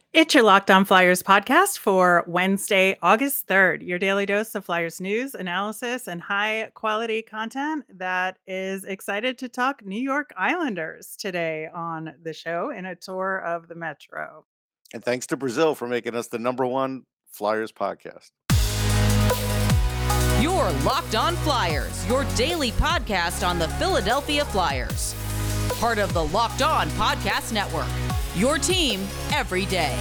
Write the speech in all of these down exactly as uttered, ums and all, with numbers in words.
It's your Locked On Flyers podcast for Wednesday, August third. Your daily dose of Flyers news, analysis, and high quality content that is excited to talk New York Islanders today on the show in a tour of the Metro. And thanks to Brazil for making us the number one Flyers podcast. Your Locked On Flyers, your daily podcast on the Philadelphia Flyers. Part of the Locked On Podcast Network. Your team every day.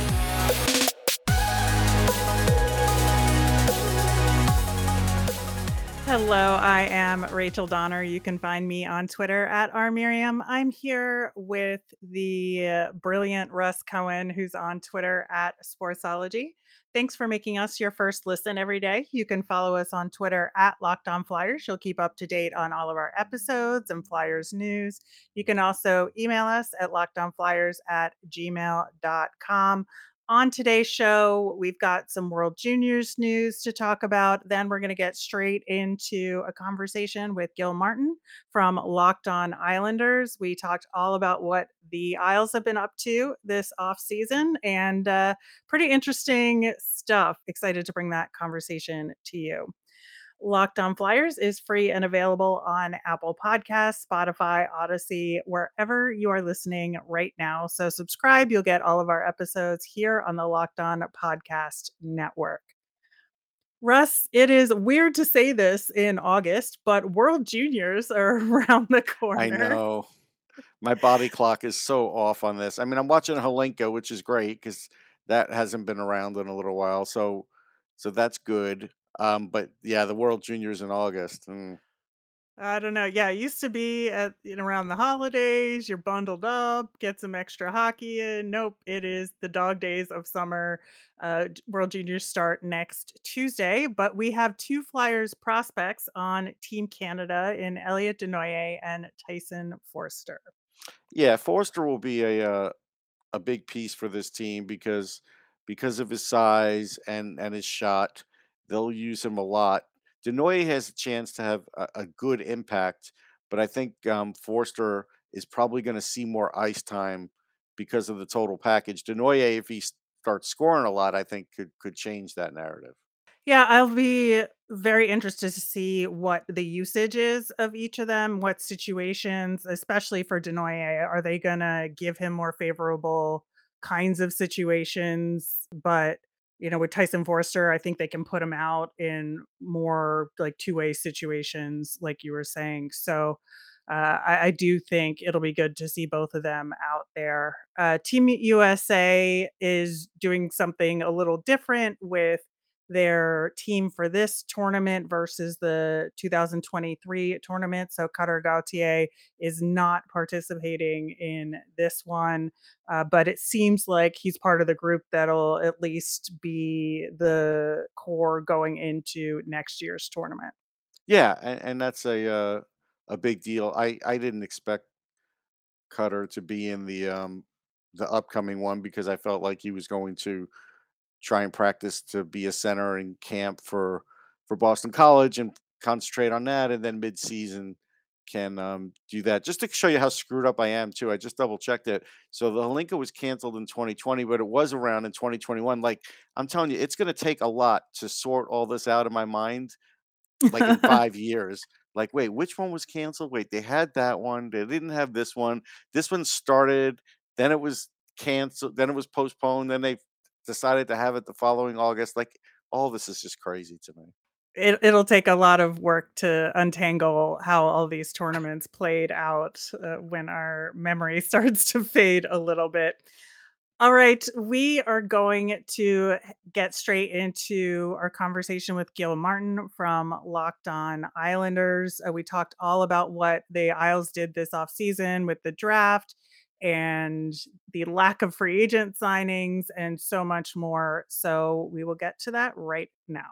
Hello, I am Rachel Donner. You can find me on Twitter at rmiriam. I'm here with the uh, brilliant Russ Cohen, who's on Twitter at Sportsology. Thanks for making us your first listen every day. You can follow us on Twitter at Locked On Flyers. You'll keep up to date on all of our episodes and Flyers news. You can also email us at lockedonflyers at gmail dot com. On today's show, we've got some World Juniors news to talk about. Then we're going to get straight into a conversation with Gil Martin from Locked On Islanders. We talked all about what the Isles have been up to this offseason and uh, pretty interesting stuff. Excited to bring that conversation to you. Locked On Flyers is free and available on Apple Podcasts, Spotify, Odyssey, wherever you are listening right now. So subscribe. You'll get all of our episodes here on the Locked On Podcast Network. Russ, it is weird to say this in August, but World Juniors are around the corner. I know. My body clock is so off on this. I mean, I'm watching Helenka, which is great because that hasn't been around in a little while. So, so that's good. Um, but yeah, the World Juniors in August. Mm. I don't know. Yeah, it used to be at you know, around the holidays, you're bundled up, get some extra hockey in. Nope, it is the dog days of summer. Uh, J- World Juniors start next Tuesday, but we have two Flyers prospects on Team Canada in Elliot Denoyer and Tyson Forster. Yeah, Forster will be a uh, a big piece for this team because because of his size and and his shot. They'll use him a lot. Denoy has a chance to have a, a good impact, but I think um, Forster is probably going to see more ice time because of the total package. Denoy, if he starts scoring a lot, I think could could change that narrative. Yeah, I'll be very interested to see what the usage is of each of them, what situations, especially for Denoye, are they gonna give him more favorable kinds of situations? But, you know, with Tyson Forster, I think they can put him out in more like two-way situations, like you were saying. So uh, I, I do think it'll be good to see both of them out there. Uh, Team U S A is doing something a little different with their team for this tournament versus the two thousand twenty-three tournament. So Cutter Gautier is not participating in this one, uh, but it seems like he's part of the group that'll at least be the core going into next year's tournament. Yeah, and, and that's a uh, a big deal. I I didn't expect Cutter to be in the um the upcoming one because I felt like he was going to try and practice to be a center in camp for for Boston College and concentrate on that, and then mid-season can um, do that. Just to show you how screwed up I am too, I just double checked it. So the Holinka was canceled in twenty twenty, but it was around in twenty twenty-one. Like I'm telling you, it's going to take a lot to sort all this out of my mind. Like in five years, like wait, which one was canceled? Wait, they had that one. They didn't have this one. This one started, then it was canceled, then it was postponed, then they decided to have it the following August. Like all this is just crazy to me. It, it'll take a lot of work to untangle how all these tournaments played out uh, when our memory starts to fade a little bit. All right, we are going to get straight into our conversation with Gil Martin from Locked On Islanders. Uh, we talked all about what the Isles did this offseason with the draft and the lack of free agent signings and so much more. So we will get to that right now.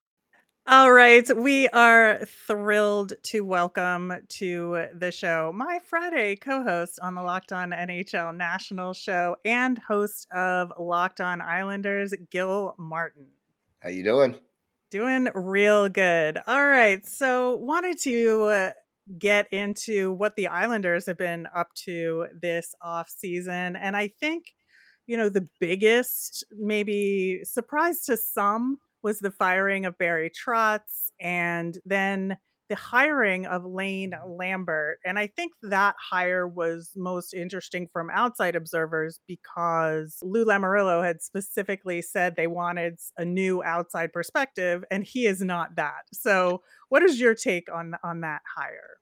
All right, we are thrilled to welcome to the show my Friday co-host on the Locked On N H L National Show and host of Locked On Islanders, Gil Martin. How you doing? Doing real good. All right, so wanted to uh, get into what the Islanders have been up to this off season, and I think you know, the biggest maybe surprise to some was the firing of Barry Trotz and then the hiring of Lane Lambert. And I think that hire was most interesting from outside observers because Lou Lamoriello had specifically said they wanted s- a new outside perspective, and he is not that. So, what is your take on on that hire?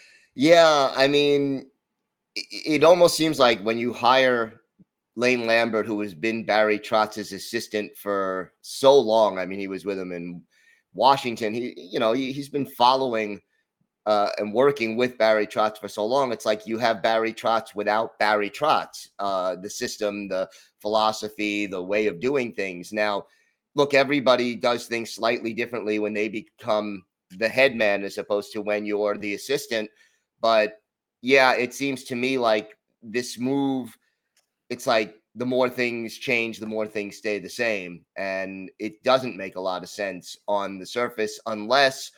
Yeah, I mean, it, it almost seems like when you hire Lane Lambert, who has been Barry Trotz's assistant for so long. I mean, he was with him in Washington. He, you know, he, he's been following uh, and working with Barry Trotz for so long. It's like you have Barry Trotz without Barry Trotz, uh, the system, the philosophy, the way of doing things. Now, look, everybody does things slightly differently when they become the head man as opposed to when you're the assistant. But yeah, it seems to me like this move, it's like the more things change, the more things stay the same. And it doesn't make a lot of sense on the surface unless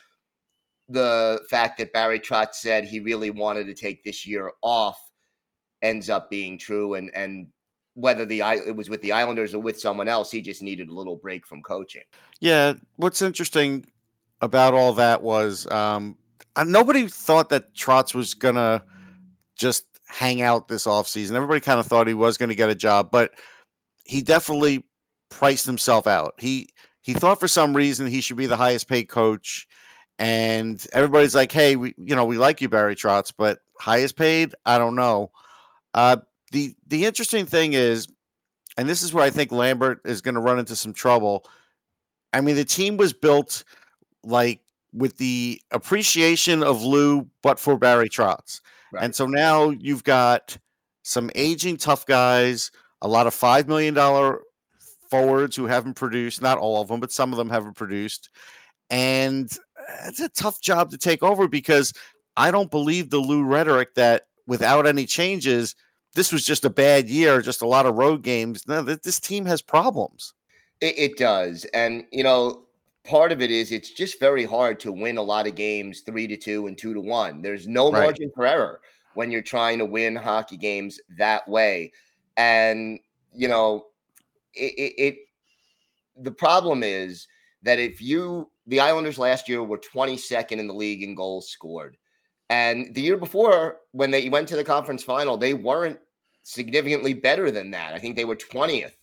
the fact that Barry Trotz said he really wanted to take this year off ends up being true. And and whether the I- it was with the Islanders or with someone else, he just needed a little break from coaching. Yeah, what's interesting about all that was um, uh, nobody thought that Trotz was gonna just hang out this offseason. Everybody kind of thought he was going to get a job, but he definitely priced himself out. He he thought for some reason he should be the highest paid coach, and everybody's like, "Hey, we you know we like you, Barry Trotz, but highest paid? I don't know." Uh, the the interesting thing is, and this is where I think Lambert is going to run into some trouble. I mean, the team was built like with the appreciation of Lou, but for Barry Trotz. Right. And so now you've got some aging tough guys, a lot of five million dollars forwards who haven't produced, not all of them, but some of them haven't produced. And it's a tough job to take over because I don't believe the Lou rhetoric that without any changes, this was just a bad year, just a lot of road games. No, th- this team has problems. It, it does. And, you know, part of it is it's just very hard to win a lot of games three to two and two to one. There's no Right. margin for error when you're trying to win hockey games that way. And, you know, it, it, it the problem is that if you, the Islanders last year were twenty-second in the league in goals scored. And the year before, when they went to the conference final, they weren't significantly better than that. I think they were twentieth.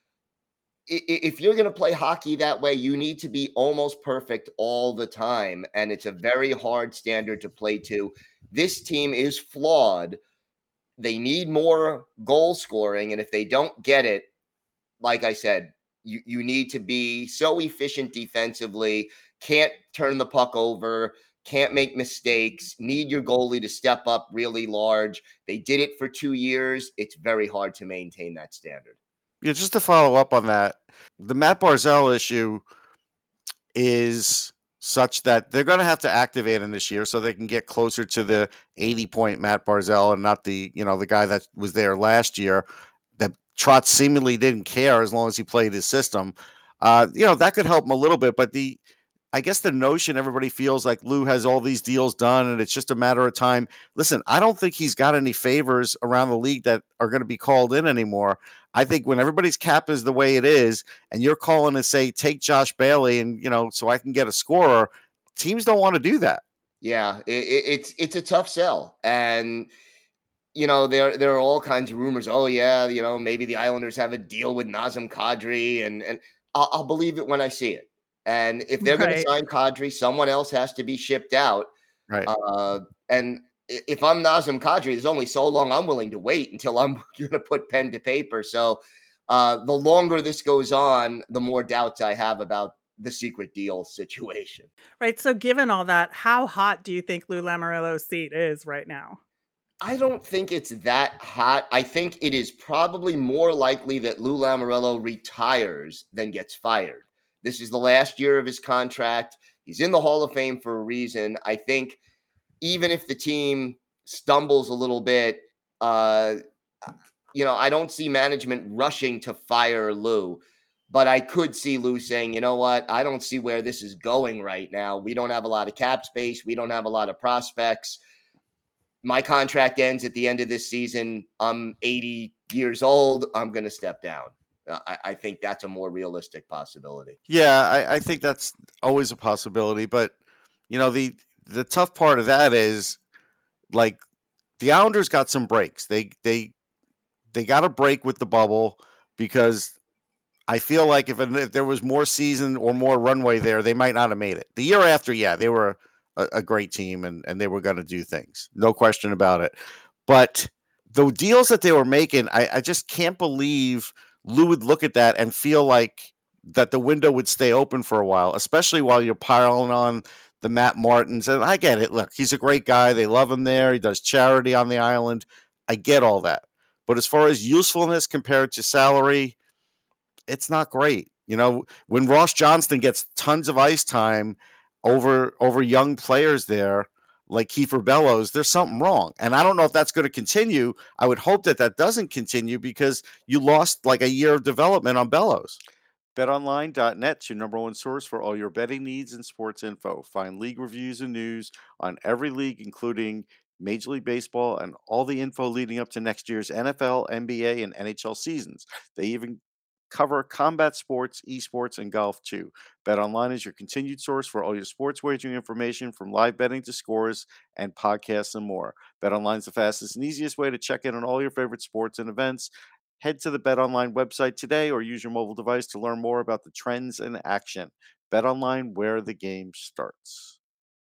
If you're going to play hockey that way, you need to be almost perfect all the time. And it's a very hard standard to play to. This team is flawed. They need more goal scoring. And if they don't get it, like I said, you, you need to be so efficient defensively, can't turn the puck over, can't make mistakes, need your goalie to step up really large. They did it for two years. It's very hard to maintain that standard. Yeah, just to follow up on that, the Matt Barzell issue is such that they're going to have to activate him this year so they can get closer to the eighty point Matt Barzell and not the, you know, the guy that was there last year that Trotz seemingly didn't care as long as he played his system. Uh, you know, that could help him a little bit, but the, I guess the notion everybody feels like Lou has all these deals done and it's just a matter of time. Listen, I don't think he's got any favors around the league that are going to be called in anymore. I think when everybody's cap is the way it is and you're calling to say, take Josh Bailey and, you know, so I can get a scorer, teams don't want to do that. Yeah, it, it, it's it's a tough sell. And, you know, there there are all kinds of rumors. Oh, yeah, you know, maybe the Islanders have a deal with Nazem Kadri. And, and I'll, I'll believe it when I see it. And if they're going to Right. sign Kadri, someone else has to be shipped out. Right. Uh, and i- if I'm Nazem Kadri, there's only so long I'm willing to wait until I'm going to put pen to paper. So uh, the longer this goes on, the more doubts I have about the secret deal situation. Right. So, given all that, how hot do you think Lou Lamoriello's seat is right now? I don't think it's that hot. I think it is probably more likely that Lou Lamoriello retires than gets fired. This is the last year of his contract. He's in the Hall of Fame for a reason. I think even if the team stumbles a little bit, uh, you know, I don't see management rushing to fire Lou, but I could see Lou saying, you know what, I don't see where this is going right now. We don't have a lot of cap space. We don't have a lot of prospects. My contract ends at the end of this season. I'm eighty years old. I'm going to step down. Uh, I, I think that's a more realistic possibility. Yeah, I, I think that's always a possibility. But, you know, the the tough part of that is, like, the Islanders got some breaks. They they they got a break with the bubble because I feel like if, if there was more season or more runway there, they might not have made it. The year after, yeah, they were a, a great team and, and they were going to do things. No question about it. But the deals that they were making, I, I just can't believe Lou would look at that and feel like that the window would stay open for a while, especially while you're piling on the Matt Martins. And I get it. Look, he's a great guy. They love him there. He does charity on the island. I get all that. But as far as usefulness compared to salary, it's not great. You know, when Ross Johnston gets tons of ice time over over young players there, like Kiefer Bellows, there's something wrong. And I don't know if that's going to continue. I would hope that that doesn't continue because you lost like a year of development on Bellows. bet online dot net's your number one source for all your betting needs and sports info. Find league reviews and news on every league, including Major League Baseball and all the info leading up to next year's N F L, N B A, and N H L seasons. They even cover combat sports, esports, and golf too. BetOnline is your continued source for all your sports wagering information, from live betting to scores and podcasts and more. BetOnline is the fastest and easiest way to check in on all your favorite sports and events. Head to the BetOnline website today or use your mobile device to learn more about the trends in action. BetOnline, where the game starts.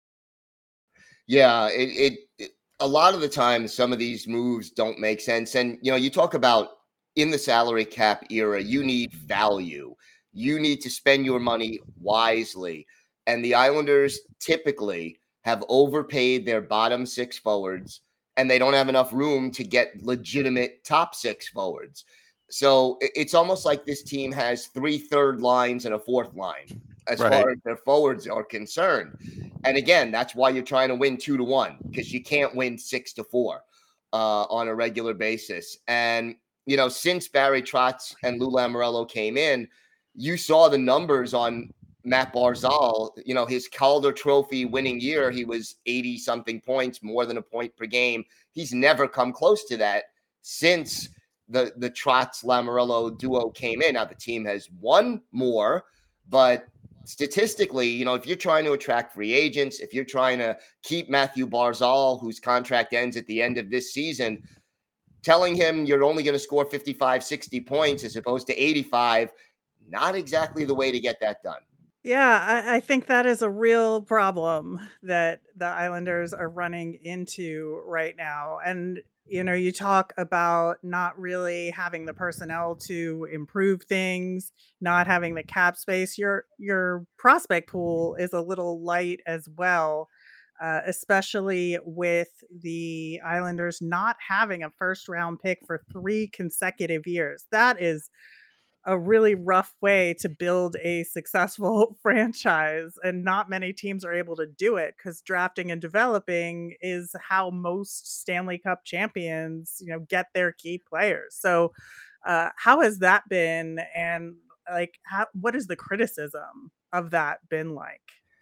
Yeah, it, it, it a lot of the time some of these moves don't make sense. And you know, you talk about in the salary cap era, you need value. You need to spend your money wisely. And the Islanders typically have overpaid their bottom six forwards, and they don't have enough room to get legitimate top six forwards. So it's almost like this team has three third lines and a fourth line as right. far as their forwards are concerned. And again, that's why you're trying to win two to one, because you can't win six to four uh, on a regular basis. And you know, since Barry Trotz and Lou Lamoriello came in, you saw the numbers on Matt Barzal. You know, his Calder Trophy winning year, he was eighty something points, more than a point per game. He's never come close to that since the the Trotz Lamoriello duo came in. Now the team has won more, but statistically, you know, if you're trying to attract free agents, if you're trying to keep Matthew Barzal, whose contract ends at the end of this season, telling him you're only going to score fifty-five, sixty points as opposed to eighty-five, not exactly the way to get that done. Yeah, I, I think that is a real problem that the Islanders are running into right now. And, you know, you talk about not really having the personnel to improve things, not having the cap space. Your your prospect pool is a little light as well. Uh, especially with the Islanders not having a first round pick for three consecutive years. That is a really rough way to build a successful franchise. And not many teams are able to do it because drafting and developing is how most Stanley Cup champions, you know, get their key players. So uh, how has that been? And like, how, what is the criticism of that been like?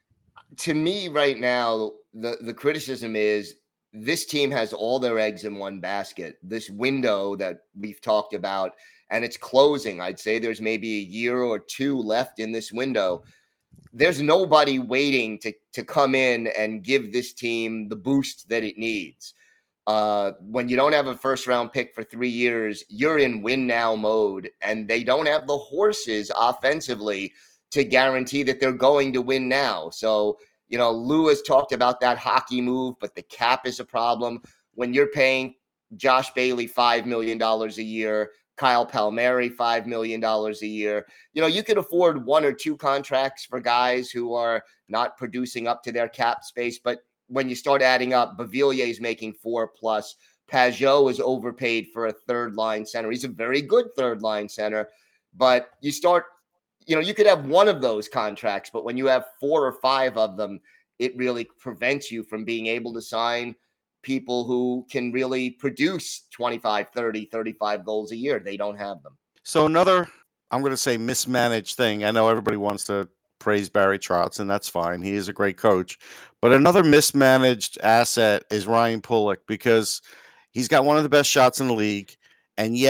To me right now, the, the criticism is this team has all their eggs in one basket. This window that we've talked about, and it's closing. I'd say there's maybe a year or two left in this window. There's nobody waiting to, to come in and give this team the boost that it needs. Uh, when you don't have a first round pick for three years, you're in win now mode, and they don't have the horses offensively to guarantee that they're going to win now. So, you know, Lou has talked about that hockey move, but the cap is a problem. When you're paying Josh Bailey five million dollars a year, Kyle Palmieri five million dollars a year, you know, you can afford one or two contracts for guys who are not producing up to their cap space. But when you start adding up, Beauvillier is making four plus. Pajot is overpaid for a third line center. He's a very good third line center, but you start You know, you could have one of those contracts, but when you have four or five of them, it really prevents you from being able to sign people who can really produce twenty-five, thirty, thirty-five goals a year. They don't have them. So another, I'm going to say mismanaged thing. I know everybody wants to praise Barry Trotz, and that's fine. He is a great coach. But another mismanaged asset is Ryan Pulock, because he's got one of the best shots in the league, and yet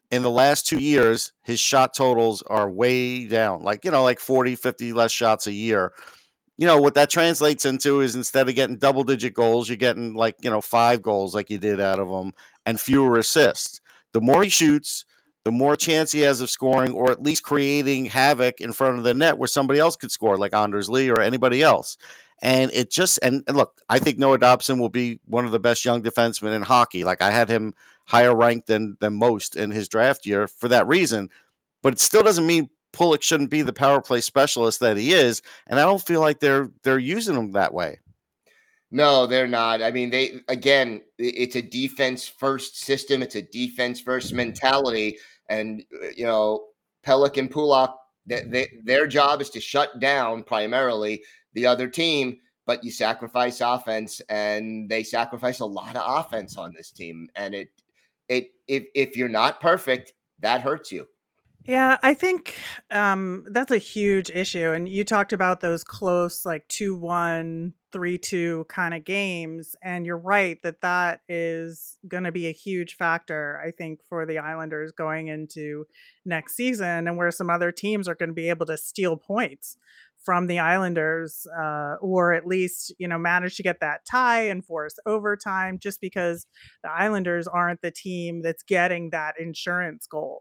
in the last two years, his shot totals are way down, like, you know, like forty, fifty less shots a year. You know, what that translates into is instead of getting double digit goals, you're getting like, you know, five goals like you did out of them and fewer assists. The more he shoots, the more chance he has of scoring or at least creating havoc in front of the net where somebody else could score, like Anders Lee or anybody else. And it just, and, and look, I think Noah Dobson will be one of the best young defensemen in hockey. Like, I had him higher ranked than than most in his draft year for that reason. But it still doesn't mean Pulock shouldn't be the power play specialist that he is. And I don't feel like they're they're using him that way. No, they're not. I mean, they, again, it's a defense first system. It's a defense first mentality. And, you know, Pelech and Pulock, they, they, their job is to shut down primarily the other team, but you sacrifice offense, and they sacrifice a lot of offense on this team. And it, it, if, if you're not perfect, that hurts you. Yeah, I think um, that's a huge issue. And you talked about those close, like two one, three two kind of games. And you're right that that is going to be a huge factor, I think, for the Islanders going into next season, and where some other teams are going to be able to steal points from the Islanders, uh, or at least, you know, manage to get that tie and force overtime, just because the Islanders aren't the team that's getting that insurance goal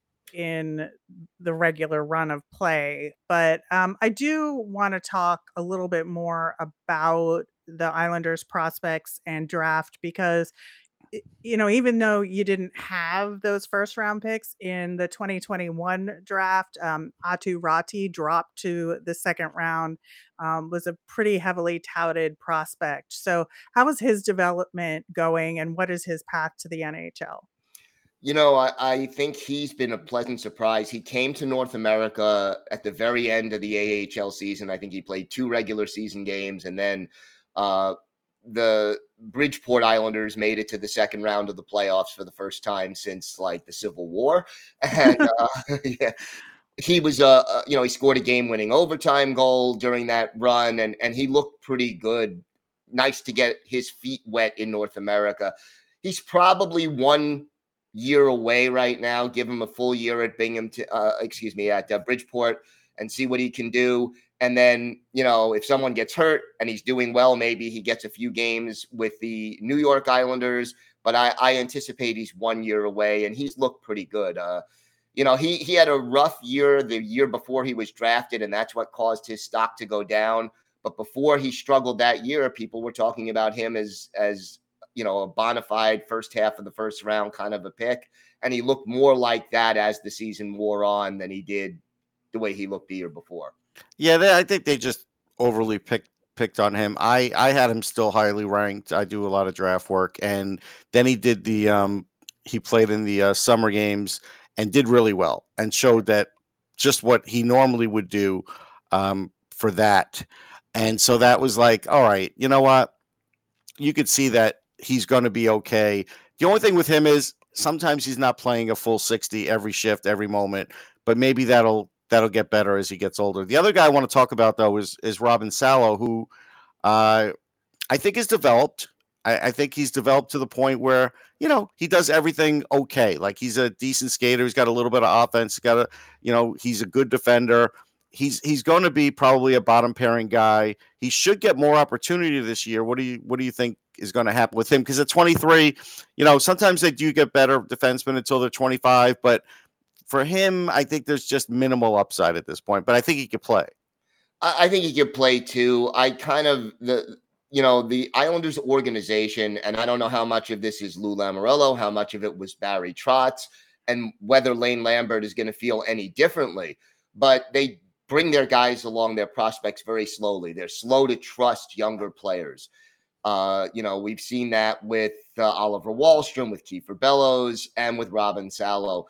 in the regular run of play. But um, I do want to talk a little bit more about the Islanders prospects and draft, because y- you know, even though you didn't have those first round picks in the twenty twenty-one draft, um, Atu Rati dropped to the second round, um, was a pretty heavily touted prospect. So how is his development going, and what is his path to the N H L? You know, I, I think he's been a pleasant surprise. He came to North America at the very end of the A H L season. I think he played two regular season games, and then uh, the Bridgeport Islanders made it to the second round of the playoffs for the first time since like the Civil War. And uh, yeah, he was, uh, uh, you know, he scored a game-winning overtime goal during that run, and and he looked pretty good. Nice to get his feet wet in North America. He's probably one year away right now. Give him a full year at Binghamton, uh, excuse me, at uh, Bridgeport, and see what he can do. And then, you know, if someone gets hurt and he's doing well, maybe he gets a few games with the New York Islanders. But I, I anticipate he's one year away, and he's looked pretty good. Uh, you know, he he had a rough year the year before he was drafted, and that's what caused his stock to go down. But before he struggled that year, people were talking about him as as you know, a bona fide first half of the first round kind of a pick. And he looked more like that as the season wore on than he did the way he looked the year before. Yeah, they, I think they just overly picked picked on him. I I had him still highly ranked. I do a lot of draft work, and then he did the um he played in the uh, summer games and did really well and showed that just what he normally would do um for that. And so that was like, all right, you know what? You could see that he's going to be okay. The only thing with him is sometimes he's not playing a full sixty every shift, every moment, but maybe that'll that'll get better as he gets older. The other guy I want to talk about, though, is is Robin Salo, who uh, I think is developed. I, I think he's developed to the point where, you know, he does everything okay. Like, he's a decent skater. He's got a little bit of offense. He's got a, you know, he's a good defender. He's he's going to be probably a bottom pairing guy. He should get more opportunity this year. What do you what do you think is going to happen with him? Because at twenty-three, you know, sometimes they do get better defensemen until they're twenty-five. But for him, I think there's just minimal upside at this point. But I think he could play. I, I think he could play too. I kind of the you know the Islanders organization, and I don't know how much of this is Lou Lamoriello, how much of it was Barry Trotz, and whether Lane Lambert is going to feel any differently. But they bring their guys along, their prospects, very slowly. They're slow to trust younger players. Uh, you know, we've seen that with uh, Oliver Wahlstrom, with Kiefer Bellows, and with Robin Salo.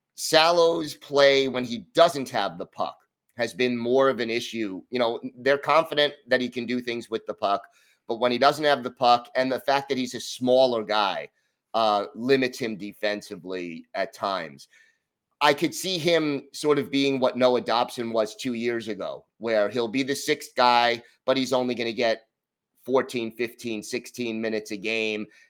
Salo's play when he doesn't have the puck has been more of an issue. You know, they're confident that he can do things with the puck, but when he doesn't have the puck, and the fact that he's a smaller guy uh, limits him defensively at times. I could see him sort of being what Noah Dobson was two years ago, where he'll be the sixth guy, but he's only going to get fourteen, fifteen, sixteen minutes a game.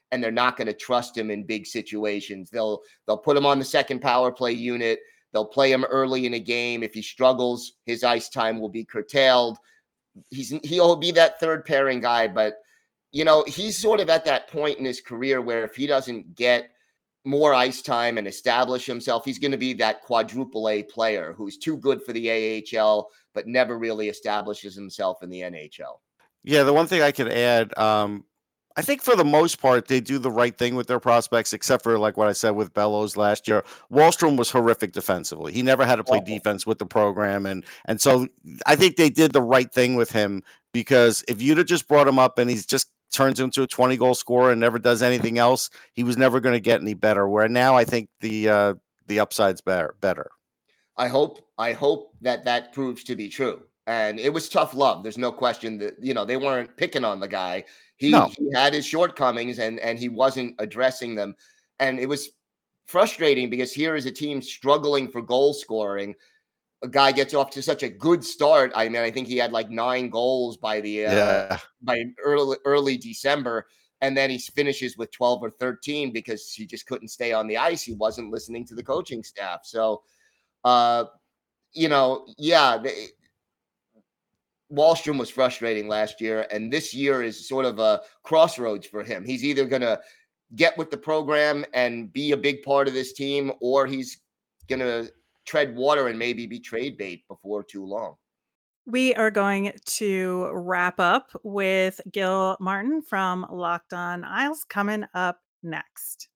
and they're not going to trust him in big situations. They'll they'll put him on the second power play unit. They'll play him early in a game. If he struggles, his ice time will be curtailed. He's he'll be that third pairing guy, but you know, he's sort of at that point in his career where if he doesn't get more ice time and establish himself, he's going to be that quadruple A player who's too good for the A H L, but never really establishes himself in the N H L. Yeah, the one thing I could add, um, I think for the most part, they do the right thing with their prospects, except for like what I said with Bellows last year. Wahlstrom was horrific defensively. He never had to play defense with the program. And, and so I think they did the right thing with him, because if you'd have just brought him up and he's just turns into a twenty goal scorer and never does anything else, he was never going to get any better. Where now I think the, uh, the upside's better, better. I hope, I hope that that proves to be true. And it was tough love. There's no question that, you know, they weren't picking on the guy. He, no. he had his shortcomings and, and he wasn't addressing them. And it was frustrating because here is a team struggling for goal scoring. A guy gets off to such a good start. I mean, I think he had like nine goals by the uh, yeah. by early early December, and then he finishes with twelve or thirteen because he just couldn't stay on the ice. He wasn't listening to the coaching staff. So, uh, you know, yeah, they, Wahlstrom was frustrating last year, and this year is sort of a crossroads for him. He's either going to get with the program and be a big part of this team, or he's going to tread water and maybe be trade bait before too long. We are going to wrap up with Gil Martin from Locked On Isles coming up next.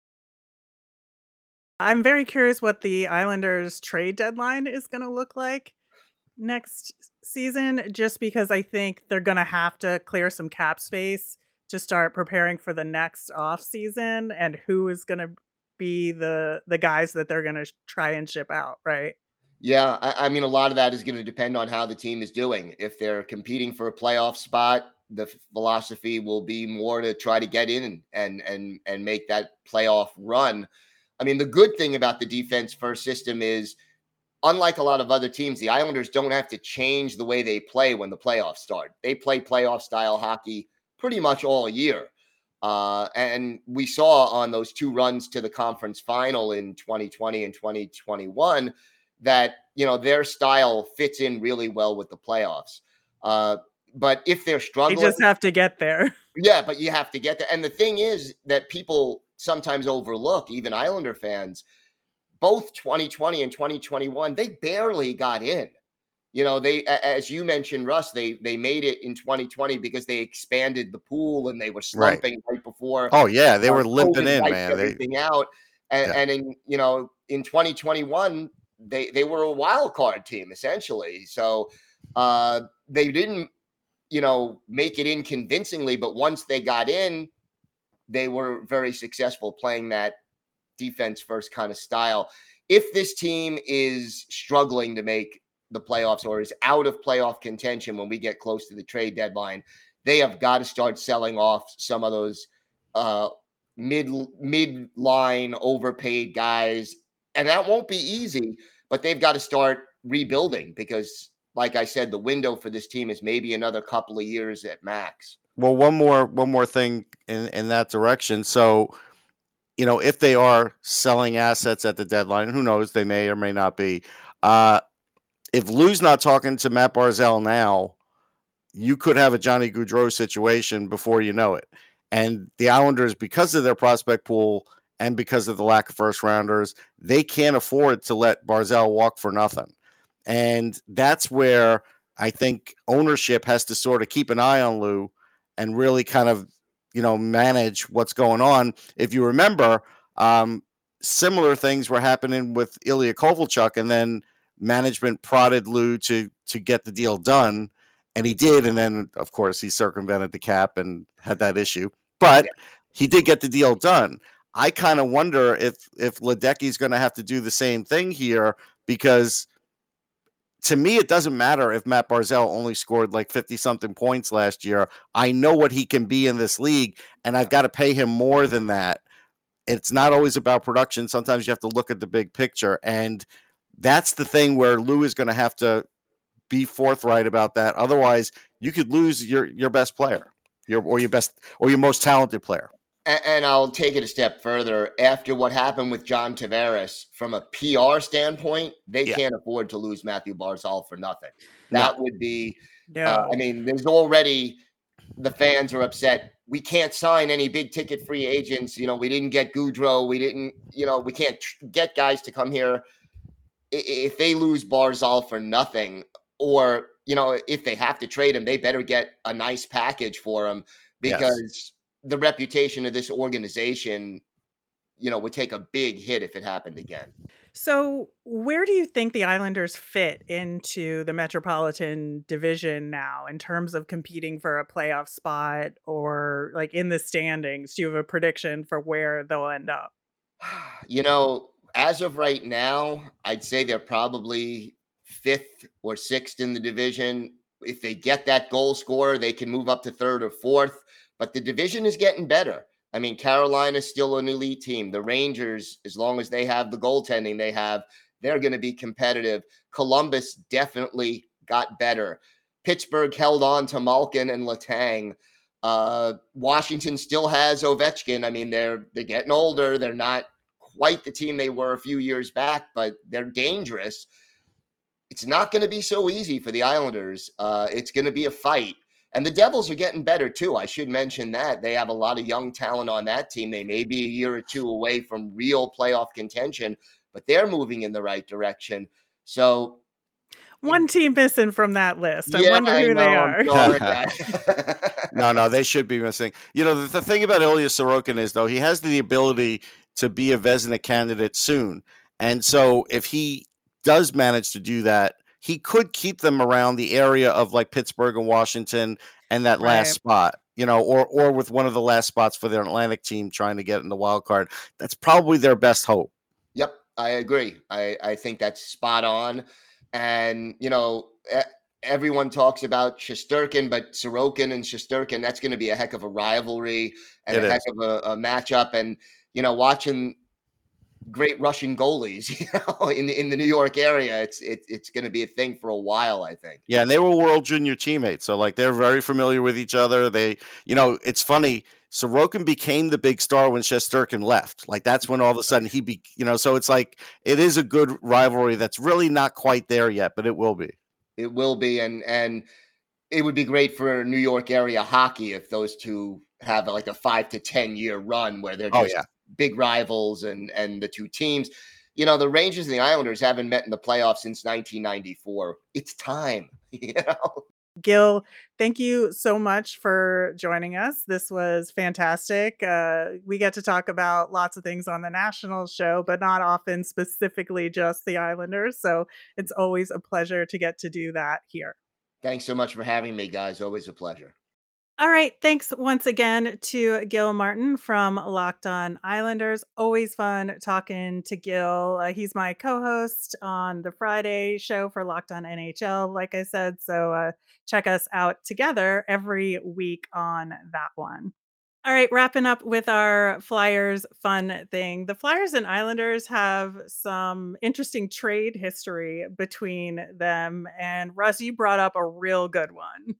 I'm very curious what the Islanders trade deadline is going to look like next season, just because I think they're going to have to clear some cap space to start preparing for the next off season, and who is going to be the the guys that they're going to try and ship out, right? Yeah, I, I mean, a lot of that is going to depend on how the team is doing. If they're competing for a playoff spot, the philosophy will be more to try to get in and and and, and make that playoff run. I mean, the good thing about the defense first system is, unlike a lot of other teams, the Islanders don't have to change the way they play when the playoffs start. They play playoff style hockey pretty much all year. Uh, and we saw on those two runs to the conference final in twenty twenty and twenty twenty-one that, you know, their style fits in really well with the playoffs. Uh, but if they're struggling, you just have to get there. Yeah, but you have to get there. And the thing is that people sometimes overlook, even Islander fans, both twenty twenty and twenty twenty-one, they barely got in. You know, they, as you mentioned, Russ, they they made it in twenty twenty because they expanded the pool and they were slumping right, right before. Oh yeah, they were limping in, man. Everything they, out, and, yeah. and in you know in twenty twenty-one, they they were a wild card team essentially. So uh, they didn't, you know, make it in convincingly, but once they got in, they were very successful playing that defense first kind of style. If this team is struggling to make the playoffs or is out of playoff contention when we get close to the trade deadline, they have got to start selling off some of those uh, mid mid line overpaid guys, and that won't be easy. But they've got to start rebuilding because, like I said, the window for this team is maybe another couple of years at max. Well, one more one more thing in in that direction. So, you know, if they are selling assets at the deadline, who knows? They may or may not be. Uh, If Lou's not talking to Matt Barzal now, you could have a Johnny Gaudreau situation before you know it. And the Islanders, because of their prospect pool and because of the lack of first rounders, they can't afford to let Barzal walk for nothing. And that's where I think ownership has to sort of keep an eye on Lou and really kind of, you know, manage what's going on. If you remember, um, similar things were happening with Ilya Kovalchuk, and then management prodded Lou to to get the deal done, and he did. And then, of course, he circumvented the cap and had that issue. But yeah, he did get the deal done. I kind of wonder if if Ledecky's going to have to do the same thing here, because to me, it doesn't matter if Matt Barzal only scored like fifty-something points last year. I know what he can be in this league, and I've got to pay him more than that. It's not always about production. Sometimes you have to look at the big picture, and that's the thing where Lou is going to have to be forthright about that. Otherwise, you could lose your your best player, your or your best or your most talented player. And, and I'll take it a step further. After what happened with John Tavares, from a P R standpoint, they Yeah. can't afford to lose Matthew Barzal for nothing. No. That would be, uh, I No. mean, there's already the fans are upset. We can't sign any big ticket free agents. You know, we didn't get Goudreau. We didn't, you know, we can't tr- get guys to come here. I- If they lose Barzal for nothing, or, you know, if they have to trade him, they better get a nice package for him Yes. because the reputation of this organization, you know, would take a big hit if it happened again. So, where do you think the Islanders fit into the Metropolitan Division now in terms of competing for a playoff spot or like in the standings? Do you have a prediction for where they'll end up? You know, as of right now, I'd say they're probably fifth or sixth in the division. If they get that goal scorer, they can move up to third or fourth. But the division is getting better. I mean, Carolina's still an elite team. The Rangers, as long as they have the goaltending they have, they're going to be competitive. Columbus definitely got better. Pittsburgh held on to Malkin and Letang. Uh, Washington still has Ovechkin. I mean, they're they're getting older. They're not quite the team they were a few years back, but they're dangerous. It's not going to be so easy for the Islanders. Uh, it's going to be a fight. And the Devils are getting better too. I should mention that. They have a lot of young talent on that team. They may be a year or two away from real playoff contention, but they're moving in the right direction. So, One team missing from that list. I yeah, wonder I who they know. are. I'm sorry, guys. No, no, they should be missing. You know, the, the thing about Ilya Sorokin is, though, he has the ability to be a Vezina candidate soon. And so if he does manage to do that, he could keep them around the area of like Pittsburgh and Washington and that last Right. spot, you know, or or with one of the last spots for their Atlantic team trying to get in the wild card. That's probably their best hope. Yep, I agree. I, I think that's spot on. And, you know, e- everyone talks about Shesterkin, but Sorokin and Shesterkin, that's going to be a heck of a rivalry and It a is. heck of a, a matchup. And, you know, watching great Russian goalies, you know, in the, in the New York area, it's it, it's going to be a thing for a while, I think. Yeah, and they were World Junior teammates, so like they're very familiar with each other. They, you know, it's funny. Sorokin became the big star when Shesterkin left. Like that's when all of a sudden he be, you know. So it's like it is a good rivalry that's really not quite there yet, but it will be. It will be. And, and it would be great for New York area hockey if those two have like a five to ten year run where they're Oh just yeah, big rivals and and the two teams. You know, the Rangers and the Islanders haven't met in the playoffs since nineteen ninety-four. It's time, you know. Gil, thank you so much for joining us. This was fantastic. Uh, we get to talk about lots of things on the national show, but not often specifically just the Islanders. So it's always a pleasure to get to do that here. Thanks so much for having me, guys. Always a pleasure. All right. Thanks once again to Gil Martin from Locked On Islanders. Always fun talking to Gil. Uh, he's my co host on the Friday show for Locked On N H L, like I said. So uh, check us out together every week on that one. All right, wrapping up with our Flyers fun thing. The Flyers and Islanders have some interesting trade history between them. And Russ, you brought up a real good one.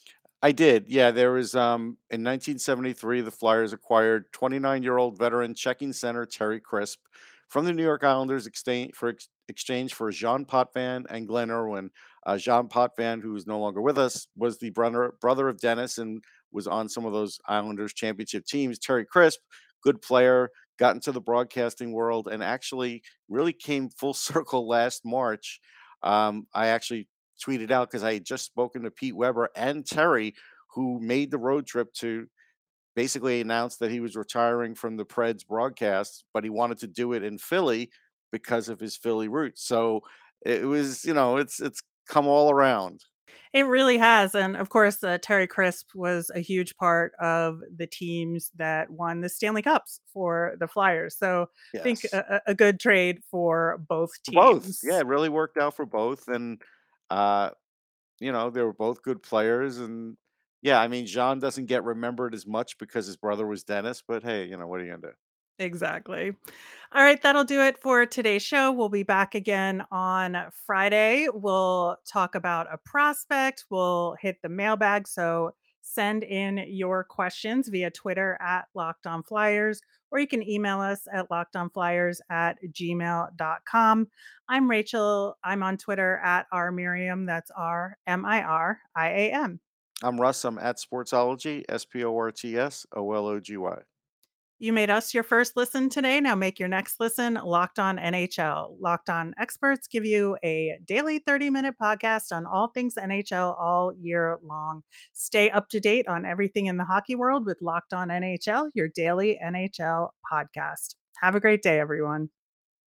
I did. Yeah, there was um in nineteen seventy-three the Flyers acquired twenty-nine-year-old veteran checking center Terry Crisp from the New York Islanders exchange for ex- exchange for Jean Potvin and Glenn Irwin. Uh, Jean Potvin, who is no longer with us, was the brother brother of Dennis and was on some of those Islanders championship teams. Terry Crisp, good player, got into the broadcasting world and actually really came full circle last March. Um, I actually tweeted out because I had just spoken to Pete Weber and Terry, who made the road trip to basically announce that he was retiring from the Preds broadcasts, but he wanted to do it in Philly because of his Philly roots. So it was, you know, it's it's come all around. It really has. And of course, uh, Terry Crisp was a huge part of the teams that won the Stanley Cups for the Flyers. So I think Yes. a, a a good trade for both Both. Yeah, teams. it really worked out for both. And uh, you know, they were both good players. And yeah, I mean, Jean doesn't get remembered as much because his brother was Dennis, but hey, you know, what are you gonna do? Exactly. All right, that'll do it for today's show. We'll be back again on Friday. We'll talk about a prospect. We'll hit the mailbag. So Send in your questions via Twitter at Locked On Flyers, or you can email us at lockedonflyers at gmail dot com. I'm Rachel. I'm on Twitter at R Miriam. That's R M I R I A M. I'm Russ. I'm at Sportsology, S P O R T S O L O G Y. You made us your first listen today. Now make your next listen Locked On N H L. Locked On experts give you a daily thirty minute podcast on all things N H L all year long. Stay up to date on everything in the hockey world with Locked On N H L, your daily N H L podcast. Have a great day, everyone.